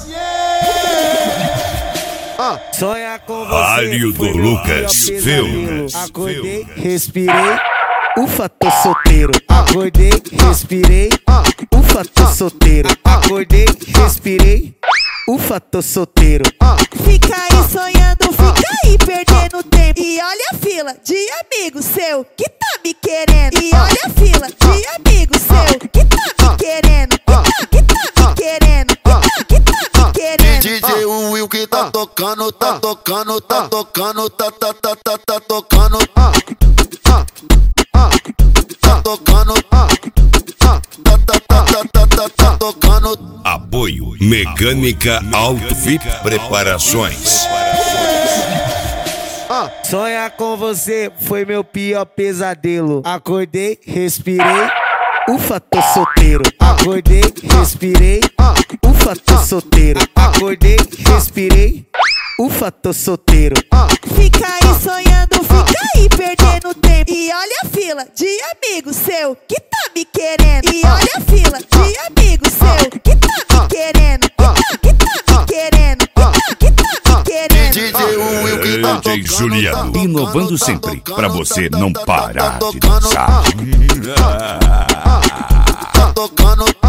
Sonha com você. Rádio do Lucas Filmes. Acordei, respirei. Ufa, tô solteiro. Acordei, respirei. Ufa, tô solteiro. Acordei, respirei. Ufa, tô solteiro. Fica aí sonhando, fica aí perdendo tempo. E olha a fila de amigo seu que tá me querendo. E olha a fila de amigo seu que tá me querendo. Que tá me querendo. Que tá me querendo. DJ Will que tá tocando, tá tocando, tá tocando, tá tocando. Tá tocando, tá tocando. Apoio Mecânica Outfit Preparações. Sonhar com você foi meu pior pesadelo. Acordei, respirei. Ufa, tô solteiro. Acordei, respirei. Ufa, tô solteiro. Acordei, respirei. Ufa, tô solteiro. Fica aí sonhando, fica aí perdendo tempo. E olha a fila de amigo seu que tá me querendo. E olha a fila de amigo seu que tá me querendo. Que tá me querendo. Que tá me querendo. DJ Will que tá tocando, DJ Juliano, inovando sempre pra você não parar de tocando, dançar. tá tocando.